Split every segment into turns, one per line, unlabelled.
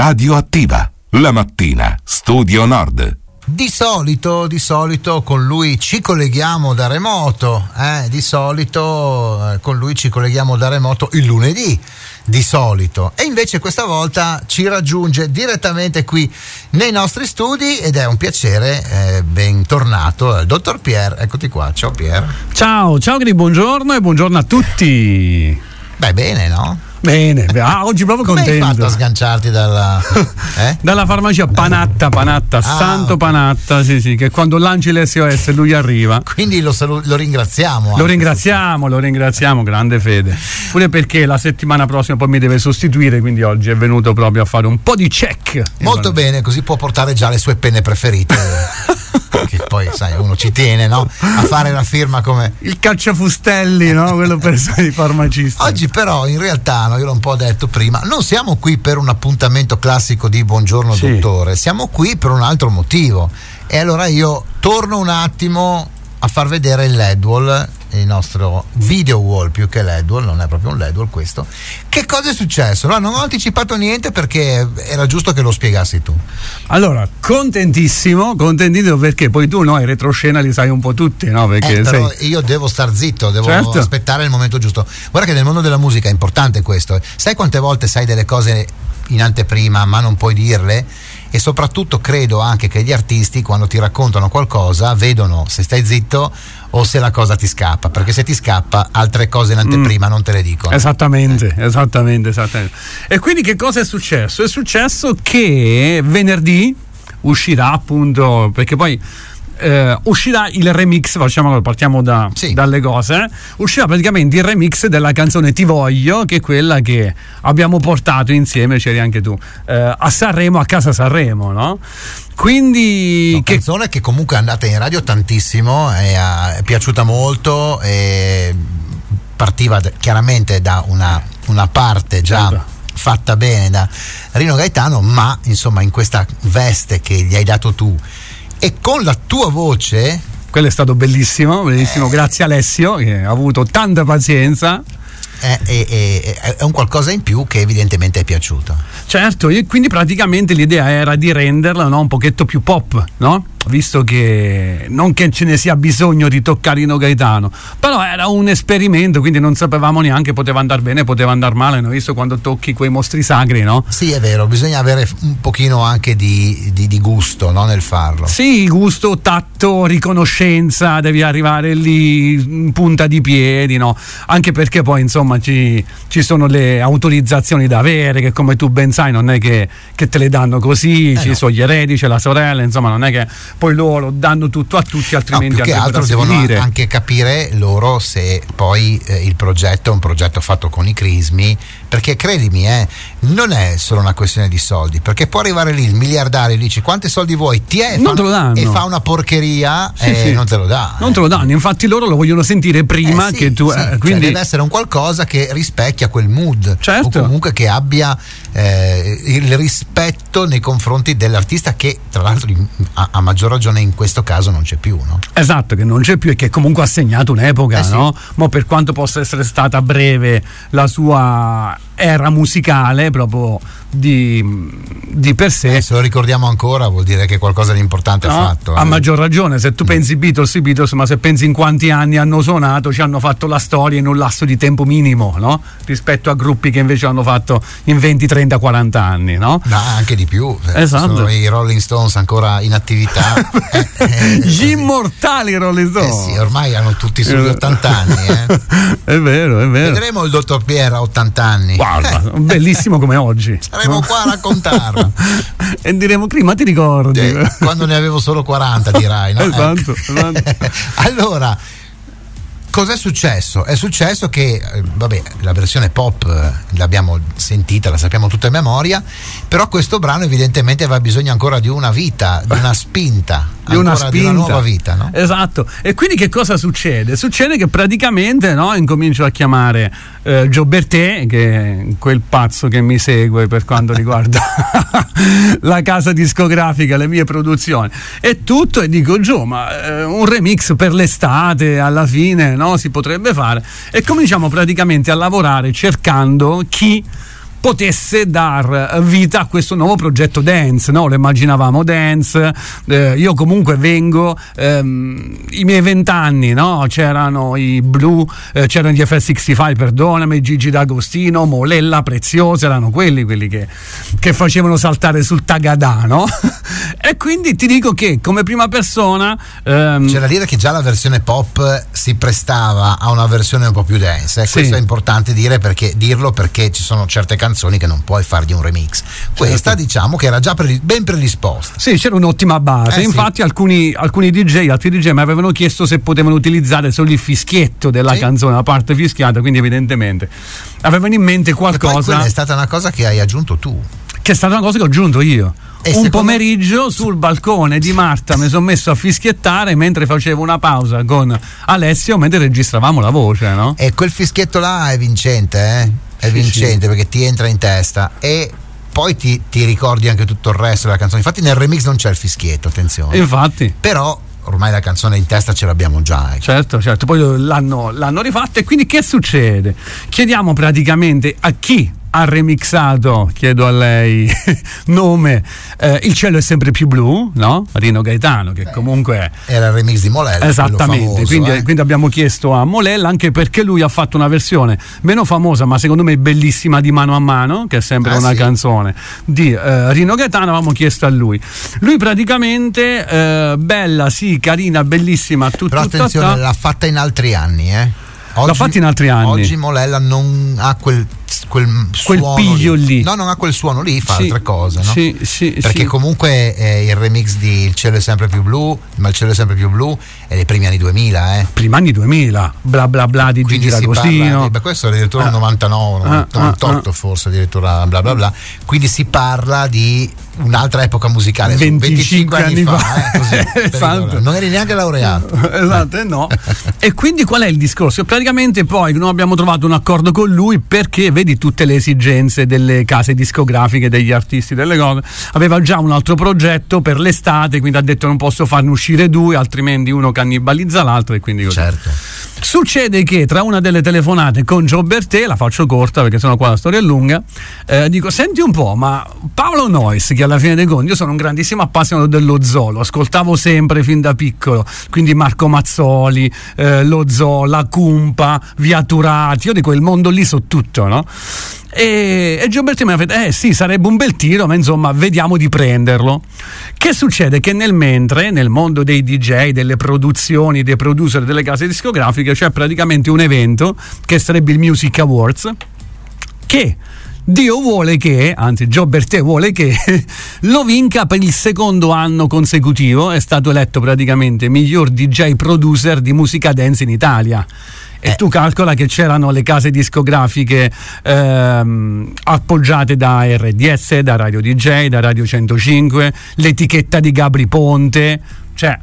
Radioattiva, la mattina, Studio Nord.
Di solito con lui ci colleghiamo da remoto, di solito con lui ci colleghiamo da remoto il lunedì, di solito, e invece questa volta ci raggiunge direttamente qui nei nostri studi ed è un piacere, bentornato il dottor Pier, eccoti qua, ciao Pier.
Ciao Gri, buongiorno e buongiorno a tutti.
Beh, bene, no?
Bene, oggi proprio contento.
Come hai fatto a sganciarti dalla
dalla farmacia Panatta, Santo Panatta, sì, che quando lanci l'SOS lui arriva.
Quindi lo ringraziamo.
Lo ringraziamo, grande fede. Pure perché la settimana prossima poi mi deve sostituire, quindi oggi è venuto proprio a fare un po' di check.
Molto bene, così può portare già le sue penne preferite. Che poi sai, uno ci tiene, no? A fare la firma come
il cacciafustelli, no? Quello per i farmacisti.
Oggi però in realtà, io l'ho un po' detto prima, non siamo qui per un appuntamento classico di buongiorno dottore, siamo qui per un altro motivo. E allora io torno un attimo a far vedere il LED wall, il nostro video wall, più che LED wall, non è proprio un LED wall questo. Che cosa è successo? No, non ho anticipato niente perché era giusto che lo spiegassi tu.
Allora, contentissimo perché poi tu in retroscena li sai un po' tutti, no? Perché
però io devo star zitto, devo aspettare il momento giusto. Guarda che nel mondo della musica è importante questo. Sai quante volte sai delle cose in anteprima ma non puoi dirle? E soprattutto credo anche che gli artisti, quando ti raccontano qualcosa, vedono se stai zitto o se la cosa ti scappa, perché se ti scappa altre cose in anteprima non te le dicono.
Esattamente. E quindi che cosa è successo? È successo che venerdì uscirà, appunto, perché poi uscirà il remix, partiamo dalle cose, uscirà praticamente il remix della canzone Ti voglio, che è quella che abbiamo portato insieme, c'eri anche tu, a Sanremo, a Casa Sanremo, no? Quindi
canzone che comunque è andata in radio tantissimo, è piaciuta molto, e partiva chiaramente da una parte già fatta bene da Rino Gaetano, ma insomma in questa veste che gli hai dato tu e con la tua voce,
quello è stato bellissimo, grazie Alessio che ha avuto tanta pazienza.
È un qualcosa in più che evidentemente è piaciuto.
Certo, e quindi praticamente l'idea era di renderla, no, un pochetto più pop, no? Visto che non che ce ne sia bisogno di toccare Rino Gaetano, però era un esperimento, quindi non sapevamo neanche, poteva andare bene, poteva andare male, no? Visto quando tocchi quei mostri sacri, no?
Sì, è vero, bisogna avere un pochino anche di gusto, no, nel farlo.
Sì, gusto, tatto, riconoscenza, devi arrivare lì in punta di piedi, no? Anche perché poi insomma ci sono le autorizzazioni da avere, che come tu ben sai non è che te le danno così, ci sono gli eredi, c'è la sorella, insomma non è che poi loro danno tutto a tutti, altrimenti
più che altro devono anche capire loro se poi il progetto è un progetto fatto con i crismi, perché credimi, non è solo una questione di soldi, perché può arrivare lì il miliardario e dice quanti soldi vuoi,
non te lo danno,
e fa una porcheria, non te lo dà,
non te lo danno, infatti loro lo vogliono sentire prima che tu quindi
cioè deve essere un qualcosa che rispecchia quel mood,
certo,
o comunque che abbia il rispetto nei confronti dell'artista, che tra l'altro a maggior ragione in questo caso non c'è più, no?
Esatto, che non c'è più e che comunque ha segnato un'epoca, no? Ma per quanto possa essere stata breve la sua era musicale proprio di per sé,
se lo ricordiamo ancora vuol dire che qualcosa di importante ha fatto.
A maggior ragione, se tu pensi Beatles, ma se pensi in quanti anni hanno suonato, ci hanno fatto la storia in un lasso di tempo minimo, no? Rispetto a gruppi che invece hanno fatto in 20, 30, 40 anni, no?
Anche di più.
Esatto.
Sono i Rolling Stones ancora in attività.
Gli immortali Rolling Stones.
Sì, ormai hanno tutti sugli 80 anni.
È vero.
Vedremo il dottor Pier a 80 anni.
Guarda, bellissimo come oggi.
Saremo qua a raccontarlo.
E diremo, ma ti ricordi?
Quando ne avevo solo 40, dirai, no?
Esatto.
Allora, cos'è successo? È successo che, la versione pop l'abbiamo sentita, la sappiamo tutta a memoria, però questo brano evidentemente aveva bisogno ancora di una vita, di una spinta. Di una nuova vita, no?
Esatto. E quindi che cosa succede? Succede che praticamente, no, incomincio a chiamare Giobertè, che è quel pazzo che mi segue per quanto riguarda la casa discografica, le mie produzioni e tutto, e dico ma un remix per l'estate alla fine, no, si potrebbe fare, e cominciamo praticamente a lavorare cercando chi potesse dar vita a questo nuovo progetto dance, no? Lo immaginavamo dance, io comunque vengo, i miei 20 anni, no? C'erano i Blue, c'erano gli FL65, perdonami, Gigi D'Agostino, Molella, Preziosa, erano quelli che facevano saltare sul tagadà, no? E quindi ti dico che come prima persona
c'è da dire che già la versione pop si prestava a una versione un po' più dance,
sì.
Questo è importante dirlo perché ci sono certe canzoni che non puoi fargli un remix. Questa diciamo che era già ben predisposta.
Sì, c'era un'ottima base. Infatti
sì.
alcuni altri DJ mi avevano chiesto se potevano utilizzare solo il fischietto della canzone, la parte fischiata, quindi evidentemente avevano in mente qualcosa. E poi
quella è stata una cosa che hai aggiunto tu.
Che è stata una cosa che ho aggiunto io. Un pomeriggio sul balcone di Marta mi sono messo a fischiettare mentre facevo una pausa con Alessio mentre registravamo la voce, no?
E quel fischietto là è vincente, È vincente perché ti entra in testa e poi ti ricordi anche tutto il resto della canzone. Infatti nel remix non c'è il fischietto, attenzione.
Infatti.
Però ormai la canzone in testa ce l'abbiamo già.
Certo, poi l'hanno rifatta e quindi che succede? Chiediamo praticamente a chi ha remixato, chiedo a lei nome, Il cielo è sempre più blu, no? Rino Gaetano, che comunque
era il remix di Molella.
Esattamente,
famoso,
quindi abbiamo chiesto a Molella, anche perché lui ha fatto una versione meno famosa ma secondo me bellissima di Mano a Mano, che è sempre una canzone di Rino Gaetano. Avevamo chiesto a lui praticamente bella, sì, carina, bellissima,
però attenzione, l'ha fatta in altri anni,
l'ha fatta in altri anni.
Oggi Molella non ha quel
piglio lì.
No, non ha quel suono lì, fa altre cose, no?
Sì,
perché comunque il remix di Il cielo è sempre più blu, ma Il cielo è sempre più blu è dei primi anni 2000,
Primi anni 2000, bla bla bla di Gigi D'Agostino.
Questo è addirittura 99, 98 forse addirittura bla bla bla. Quindi si parla di un'altra epoca musicale, 25 anni fa, così,
esatto.
Non eri neanche laureato.
Esatto, no. E quindi qual è il discorso? Praticamente poi non abbiamo trovato un accordo con lui perché vedi tutte le esigenze delle case discografiche, degli artisti, delle cose. Aveva già un altro progetto per l'estate, quindi ha detto non posso farne uscire due, altrimenti uno cannibalizza l'altro, e quindi così.
Certo.
Succede che tra una delle telefonate con Joe Bertè, la faccio corta perché sennò qua la storia è lunga, dico senti un po', ma Paolo Noyes, che alla fine dei conti io sono un grandissimo appassionato dello zoo, lo ascoltavo sempre fin da piccolo, quindi Marco Mazzoli, lo zoo, la Cumpa, Via Turati, io dico il mondo lì so tutto, no? E Joe Bertè mi ha detto sì, sarebbe un bel tiro, ma insomma vediamo di prenderlo. Che succede? Che nel mondo dei DJ, delle produzioni, dei producer, delle case discografiche c'è praticamente un evento che sarebbe il Music Awards, che Dio vuole che, anzi Joe Bertè vuole che lo vinca per il secondo anno consecutivo. È stato eletto praticamente miglior DJ producer di musica dance in Italia. E tu calcola che c'erano le case discografiche appoggiate da RDS, da Radio DJ, da Radio 105, l'etichetta di Gabri Ponte, cioè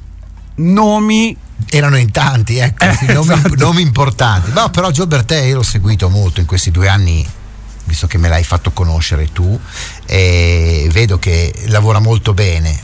nomi.
Erano in tanti, nomi importanti. No, però Joe Bertè io l'ho seguito molto in questi 2 anni, visto che me l'hai fatto conoscere tu, e vedo che lavora molto bene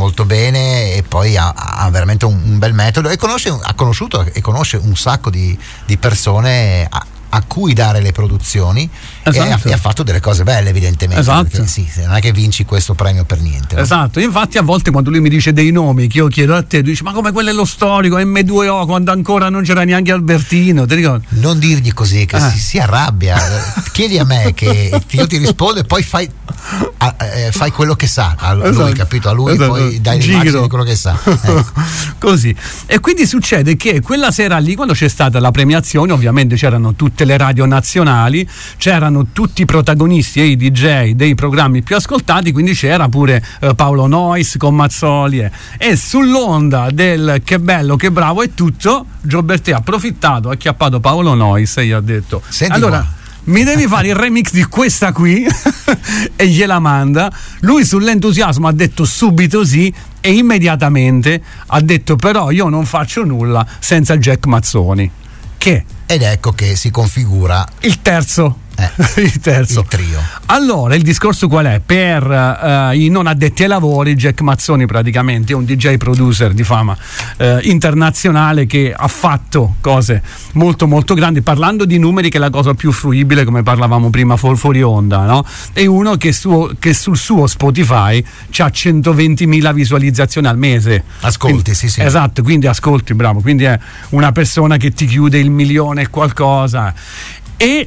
e poi ha veramente un bel metodo e ha conosciuto e conosce un sacco di persone a cui dare le produzioni. Esatto. E ha fatto delle cose belle, evidentemente.
Esatto.
Perché sì, non è che vinci questo premio per niente, no?
Esatto, infatti a volte quando lui mi dice dei nomi che io chiedo a te, tu dici ma come quello è lo storico M2O, quando ancora non c'era neanche Albertino, ti ricordi?
Non dirgli così che si arrabbia. Chiedi a me che io ti rispondo e poi fai quello che sa a lui, esatto. Capito? A lui poi dai l'immagine di quello che sa, ecco.
Così. E quindi succede che quella sera lì, quando c'è stata la premiazione, ovviamente c'erano tutte le radio nazionali, c'erano tutti i protagonisti e i DJ dei programmi più ascoltati, quindi c'era pure Paolo Noyes con Mazzoli e sull'onda del che bello, che bravo e tutto, Joe Bertè ha approfittato, ha acchiappato Paolo Noyes e gli ha detto
senti
allora
qua,
mi devi fare il remix di questa qui e gliela manda. Lui sull'entusiasmo ha detto subito sì e immediatamente ha detto però io non faccio nulla senza Jack Mazzoni, che
ed ecco che si configura
il terzo Il terzo.
Il trio.
Allora, il discorso qual è? Per i non addetti ai lavori, Jack Mazzoni praticamente è un DJ producer di fama internazionale che ha fatto cose molto molto grandi. Parlando di numeri, che è la cosa più fruibile, come parlavamo prima fuori onda, no? È uno che sul suo Spotify c'ha 120.000 visualizzazioni al mese.
Ascolti,
quindi,
sì.
Esatto, quindi ascolti, bravo. Quindi è una persona che ti chiude il 1.000.000 e qualcosa. E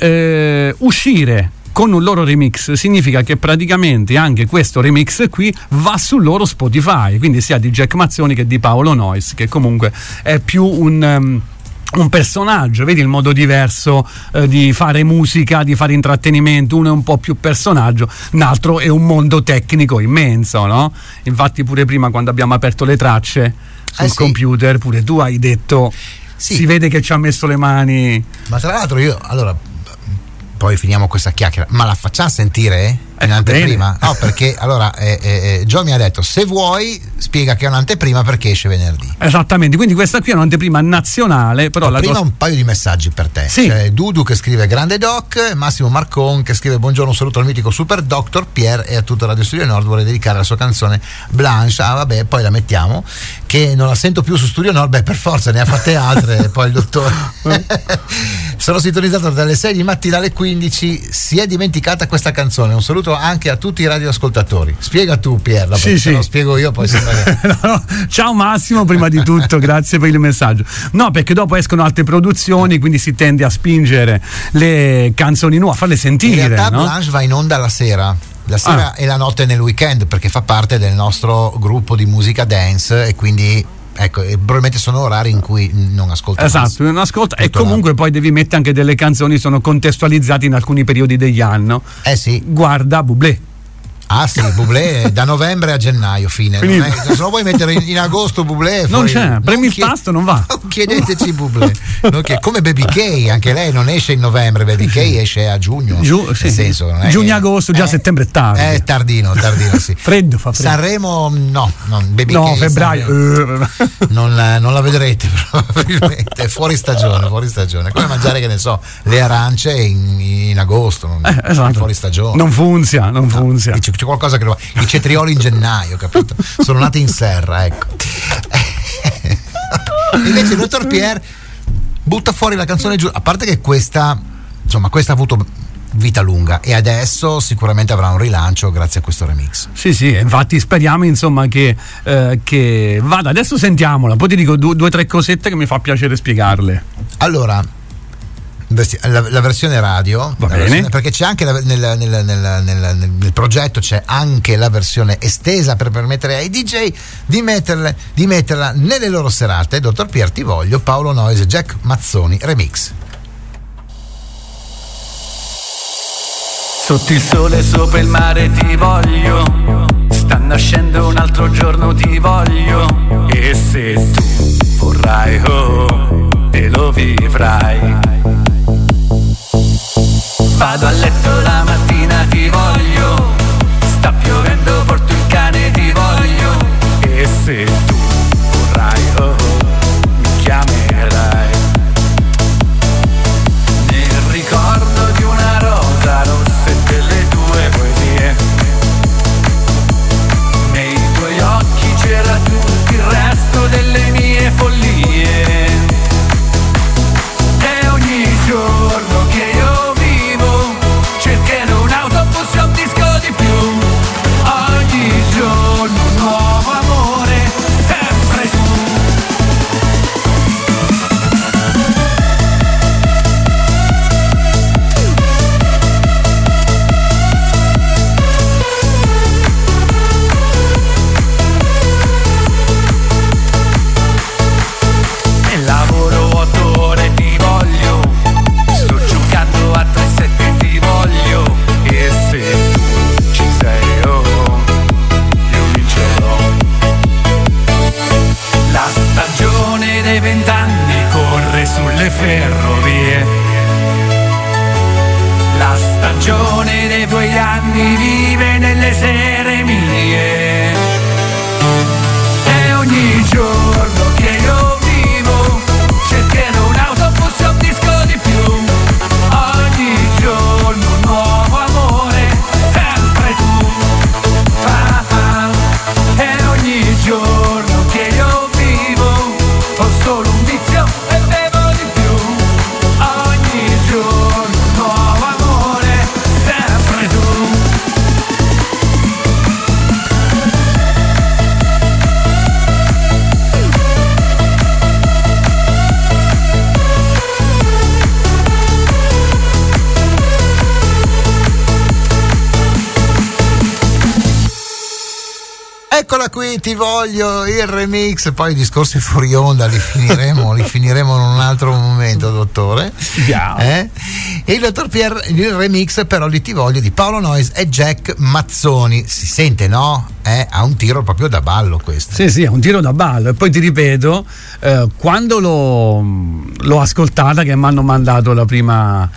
uscire con un loro remix significa che praticamente anche questo remix qui va sul loro Spotify, quindi sia di Jack Mazzoni che di Paolo Noyes, che comunque è più un personaggio, vedi il modo diverso di fare musica, di fare intrattenimento. Uno è un po' più personaggio, un altro è un mondo tecnico immenso, no? Infatti pure prima, quando abbiamo aperto le tracce sul computer, pure tu hai detto si vede che ci ha messo le mani.
Ma tra l'altro poi finiamo questa chiacchiera, ma la facciamo sentire in anteprima? No, perché allora Gio mi ha detto, se vuoi spiega che è un'anteprima perché esce venerdì.
Esattamente, quindi questa qui è un'anteprima nazionale, però
prima un paio di messaggi per te.
Sì.
C'è Dudu che scrive grande doc, Massimo Marcon che scrive buongiorno, un saluto al mitico Super Doctor Pierre e a tutto Radio Studio Nord, vuole dedicare la sua canzone Blanche. Vabbè, poi la mettiamo, che non la sento più su Studio Nord, per forza ne ha fatte altre. Poi il dottore sono sintonizzato dalle 6 di mattina alle 15, si è dimenticata questa canzone. Un saluto anche a tutti i radioascoltatori. Spiega tu, Pier, se lo spiego io poi sembra che...
no. Ciao Massimo, prima di tutto grazie per il messaggio. No, perché dopo escono altre produzioni, quindi si tende a spingere le canzoni nuove, a farle sentire.
In realtà
no?
Blanche va in onda la sera e la notte nel weekend, perché fa parte del nostro gruppo di musica dance, e quindi ecco, probabilmente sono orari in cui non ascolto.
Esatto, non ascolta, e comunque poi devi mettere anche delle canzoni, sono contestualizzate in alcuni periodi degli anni.
Sì.
Guarda Bublé.
Ah sì, Bublé da novembre a gennaio fine. Se lo vuoi mettere in agosto Bublé
non c'è, premi il tasto, non va.
Chiedeteci Bublé. Come Baby K, anche lei non esce in novembre, Baby K esce a giugno. Nel senso, non è
giugno-agosto, già settembre è tardi.
È tardino, sì.
Freddo, fa freddo.
Sanremo no, Baby
no,
K.
Febbraio.
Non la vedrete probabilmente, è fuori stagione. Come mangiare, che ne so, le arance in agosto,
esatto.
Fuori stagione.
Non funziona.
C'è qualcosa che i cetrioli in gennaio, capito? Sono nati in serra, ecco. Invece il dottor Pierre butta fuori la canzone giusta, a parte che questa ha avuto vita lunga e adesso sicuramente avrà un rilancio grazie a questo remix.
Sì, infatti speriamo insomma che vada. Adesso sentiamola, poi ti dico due o tre cosette che mi fa piacere spiegarle.
Allora, la versione radio,
va bene,
perché c'è anche nel progetto c'è anche la versione estesa per permettere ai DJ di metterla nelle loro serate. Dottor Pier, ti voglio, Paolo Noyes, Jack Mazzoni remix.
Sotto il sole, sopra il mare ti voglio, sta nascendo un altro giorno ti voglio, e se tu vorrai te lo vivrai. Vado a letto la mattina ti voglio, sta piovendo porto il cane ti voglio, e se tu vorrai mi chiamerai. Nel ricordo di una rosa rossa e delle tue poesie, nei tuoi occhi c'era tutto il resto delle mie follie, e ogni giorno che io cercherò un autobus e un disco di più, ogni giorno un nuovo amore, sempre tu. E lavoro 8 ore ti voglio, sto giocando a 3-7 ti voglio, e se tu ci sei io vincerò. La stagione dei 20 anni corre sulle ferrovie, la stagione dei tuoi anni vive nelle sere mie, e ogni giorno che io vivo cercherò un autobus e un disco di più, ogni giorno
Eccola qui, Ti voglio, il remix. Poi i discorsi fuori onda li finiremo in un altro momento, dottore. E il dottor Pierre, il remix però di Ti voglio di Paolo Noyes e Jack Mazzoni. Si sente, no? Ha un tiro proprio da ballo questo.
Sì, è un tiro da ballo. E poi ti ripeto, quando l'ho ascoltata, che mi hanno mandato la prima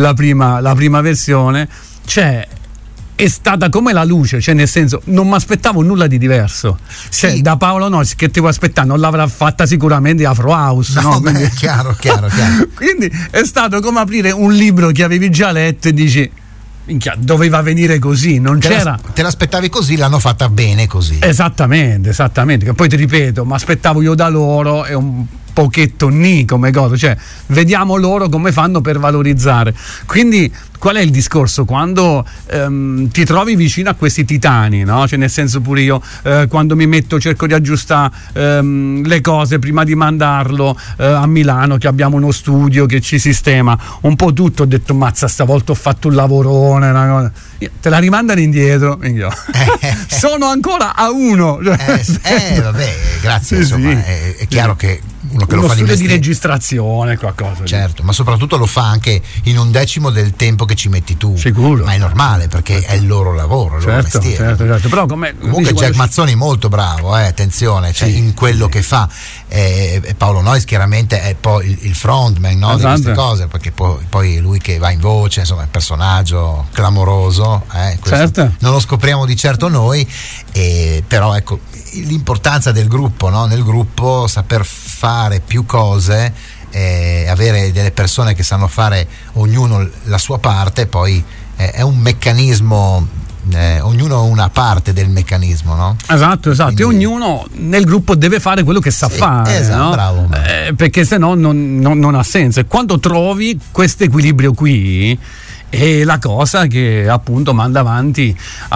versione, cioè è stata come la luce, cioè nel senso non mi aspettavo nulla di diverso, cioè da Paolo Noyes che ti vuoi aspettare, non l'avrà fatta sicuramente Afro House, no?
Beh, chiaro.
Quindi è stato come aprire un libro che avevi già letto e dici minchia, doveva venire così, non c'era.
Te l'aspettavi così, l'hanno fatta bene così.
Esattamente, che poi ti ripeto, mi aspettavo io da loro è un pochetto come cosa, cioè vediamo loro come fanno per valorizzare. Quindi qual è il discorso? Quando ti trovi vicino a questi titani, no? Cioè nel senso, pure io quando mi metto cerco di aggiustare le cose prima di mandarlo a Milano, che abbiamo uno studio che ci sistema un po' tutto. Ho detto mazza, stavolta ho fatto un lavorone, una cosa. Te la rimandano indietro, sono ancora a 1,
vabbè, grazie, insomma, è chiaro che uno che lo fa
di registrazione, qualcosa.
Certo, ma soprattutto lo fa anche in 1/10 del tempo che ci metti tu.
Sicuro.
Ma è normale, perché è il loro lavoro, il loro mestiere.
Certo. Però comunque
Jack Mazzoni è molto bravo, attenzione, cioè in quello che fa. Paolo Noyes chiaramente è poi il frontman, no, di queste cose, perché poi è lui che va in voce, insomma è un personaggio clamoroso,
certo.
Non lo scopriamo di certo noi, però ecco l'importanza del gruppo, no? Nel gruppo saper fare più cose, avere delle persone che sanno fare ognuno la sua parte, poi è un meccanismo, ognuno una parte del meccanismo, no?
Esatto. Quindi, e ognuno nel gruppo deve fare quello che sa fare,
esatto,
no?
Bravo.
Perché se no non ha senso. E quando trovi questo equilibrio qui è la cosa che appunto manda avanti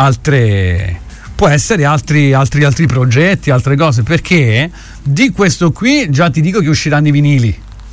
può essere altri progetti, altre cose, perché di questo qui già ti dico che usciranno i vinili.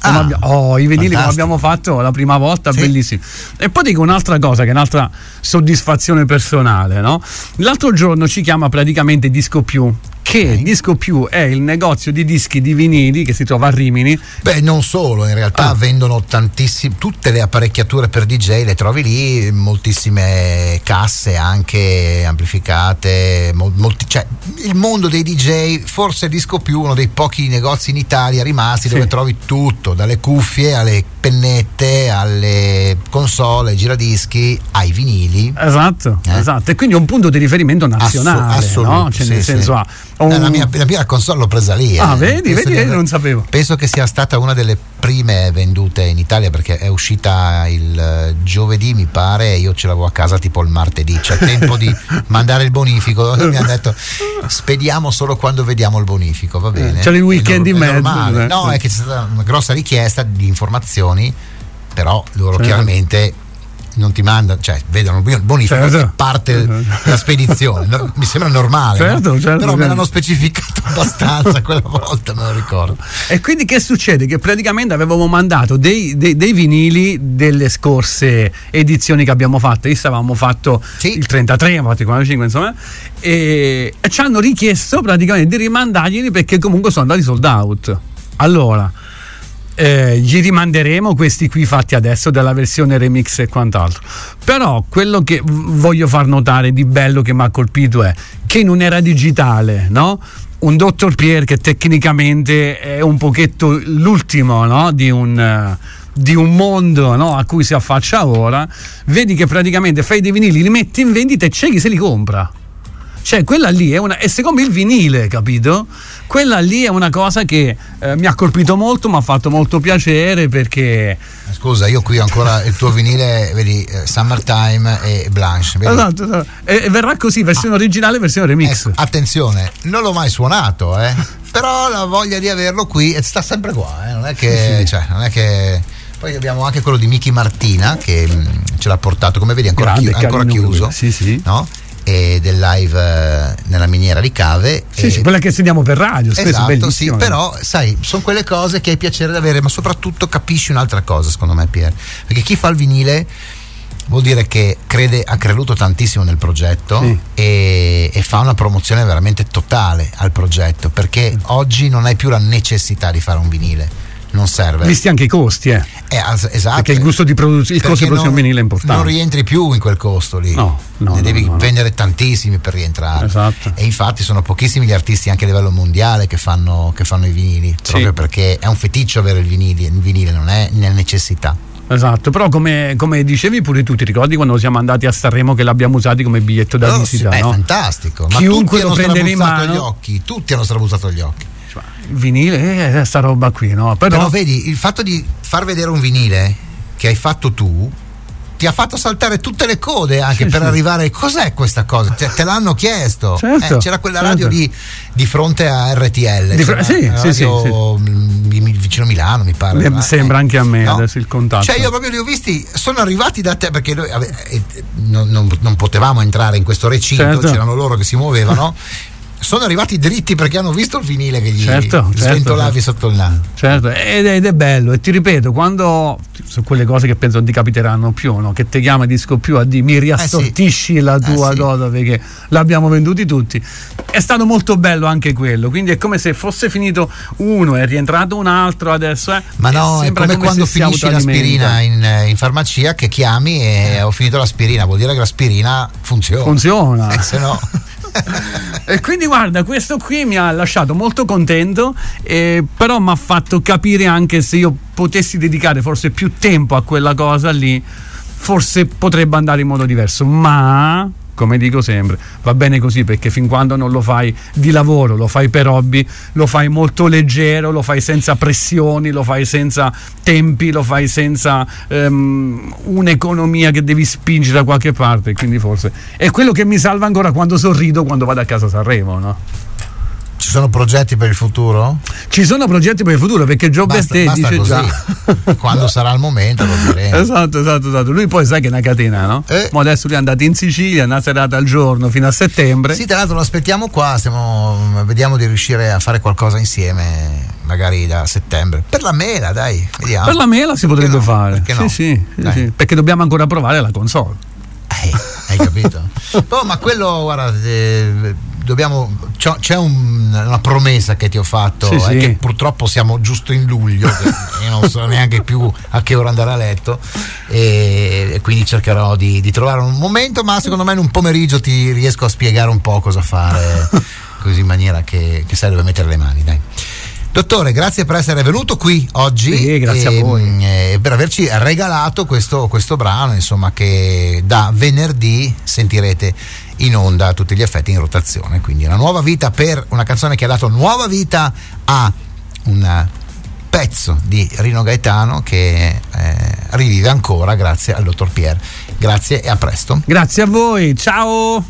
I vinili come abbiamo fatto la prima volta, sì. Bellissimi. E poi dico un'altra cosa, che è un'altra soddisfazione personale, no? L'altro giorno ci chiama praticamente Disco Più, che Disco Più è il negozio di dischi di vinili che si trova a Rimini.
Beh, non solo, in realtà vendono tantissime, tutte le apparecchiature per DJ le trovi lì, moltissime casse anche amplificate, cioè il mondo dei DJ, forse Disco Più, uno dei pochi negozi in Italia rimasti dove trovi tutto, dalle cuffie alle pennette, alle console, ai giradischi, ai vinili.
Esatto. E quindi è un punto di riferimento nazionale, no? Cioè nel senso
la mia console l'ho presa lì.
Vedi, non sapevo.
Penso che sia stata una delle prime vendute in Italia, perché è uscita il giovedì, mi pare, e io ce l'avevo a casa tipo il martedì, c'è tempo di mandare il bonifico. Mi hanno detto spediamo solo quando vediamo il bonifico, va bene?
C'è il weekend in mezzo.
No, è che c'è stata una grossa richiesta di informazioni, però loro chiaramente non ti mandano, cioè vedono il bonifico e parte la spedizione. No, mi sembra normale,
certo,
però me l'hanno specificato abbastanza quella volta, me lo ricordo.
E quindi che succede? Che praticamente avevamo mandato dei vinili delle scorse edizioni che abbiamo fatto. Io avevamo fatto il 33, abbiamo fatto il 45, insomma, e ci hanno richiesto praticamente di rimandarglieli perché comunque sono andati sold out. Allora gli rimanderemo questi qui fatti adesso della versione remix e quant'altro, però quello che voglio far notare di bello che mi ha colpito è che in un'era digitale, no? Un Dr. Pierre che tecnicamente è un pochetto l'ultimo, no? di un mondo, no? A cui si affaccia ora, vedi che praticamente fai dei vinili, li metti in vendita e c'è chi se li compra. Cioè quella lì è secondo me il vinile, capito? Quella lì è una cosa che mi ha colpito molto, mi ha fatto molto piacere, perché
scusa, io qui ho ancora il tuo vinile, vedi, Summertime e Blanche, vedi?
Esatto. E verrà così, versione originale e versione remix.
Ecco, attenzione, non l'ho mai suonato, però la voglia di averlo qui sta sempre qua, non è che
sì.
non è che poi abbiamo anche quello di Miki Martina che ce l'ha portato, come vedi ancora chiuso,
sì.
No? E del live nella miniera di Cave,
sì, quella che sentiamo per radio spesso,
esatto,
bellissima.
Sì, però sai, sono quelle cose che hai piacere di avere, ma soprattutto capisci un'altra cosa, secondo me, Pier, perché chi fa il vinile vuol dire che ha creduto tantissimo nel progetto,
sì,
e fa una promozione veramente totale al progetto, perché oggi non hai più la necessità di fare un vinile, non serve,
visti anche i costi,
esatto,
perché il costo di produzione vinile è importante,
non rientri più in quel costo lì, ne devi vendere tantissimi per rientrare,
esatto.
E infatti sono pochissimi gli artisti anche a livello mondiale che fanno i vinili, proprio perché è un feticcio avere il vinile non è una necessità.
Esatto, però come dicevi pure tu, ti ricordi quando siamo andati a Sanremo che l'abbiamo usato come biglietto da visita?
È
no?
fantastico, ma
chiunque lo prendeva in mano,
tutti hanno strabuzzato gli occhi.
Cioè, il vinile è sta roba qui, no?
Però vedi, il fatto di far vedere un vinile che hai fatto tu ti ha fatto saltare tutte le code anche per arrivare. Cos'è questa cosa? Te l'hanno chiesto.
Certo,
c'era quella radio di fronte a RTL, vicino Milano, mi pare.
Sembra anche a me adesso il contatto.
Cioè io proprio li ho visti, sono arrivati da te, perché noi non potevamo entrare in questo recinto, c'erano loro che si muovevano. Sono arrivati dritti perché hanno visto il vinile che gli sventolavi sotto il naso.
Certo, ed è bello, e ti ripeto, quando sono quelle cose che penso non ti capiteranno più, no? Che ti chiama disco più a di mi riassortisci la tua cosa, perché l'abbiamo venduti tutti. È stato molto bello anche quello, quindi è come se fosse finito uno e è rientrato un altro adesso.
Ma no, è come quando finisci l'aspirina in farmacia, che chiami e ho finito l'aspirina, vuol dire che l'aspirina funziona. Se no
e quindi guarda, questo qui mi ha lasciato molto contento, però mi ha fatto capire anche, se io potessi dedicare forse più tempo a quella cosa lì, forse potrebbe andare in modo diverso, ma come dico sempre, va bene così, perché fin quando non lo fai di lavoro, lo fai per hobby, lo fai molto leggero, lo fai senza pressioni, lo fai senza tempi, lo fai senza un'economia che devi spingere da qualche parte, quindi forse è quello che mi salva ancora quando sorrido quando vado a casa a Sanremo, no?
Ci sono progetti per il futuro?
Ci sono progetti per il futuro, perché Joe Besté dice
così.
Già
quando sarà il momento lo diremo.
Esatto. Lui poi sai che è una catena, no? Ma adesso lui è andato in Sicilia, una serata al giorno fino a settembre.
Sì, tra l'altro lo aspettiamo qua, vediamo di riuscire a fare qualcosa insieme, magari da settembre. Per la mela, dai, vediamo.
Per la mela si potrebbe fare.
Perché no?
Sì, perché dobbiamo ancora provare la console.
Hai capito? Ma quello, guarda, c'è una promessa che ti ho fatto, che purtroppo siamo giusto in luglio, io non so neanche più a che ora andare a letto, e quindi cercherò di trovare un momento, ma secondo me in un pomeriggio ti riesco a spiegare un po' cosa fare, così in maniera che sai dove mettere le mani, dai. Dottore, grazie per essere venuto qui oggi,
grazie a voi,
per averci regalato questo brano, insomma, che da venerdì sentirete in onda a tutti gli effetti in rotazione, quindi una nuova vita per una canzone che ha dato nuova vita a un pezzo di Rino Gaetano che rivive ancora grazie al dottor Pierre. Grazie e a presto.
Grazie a voi, ciao.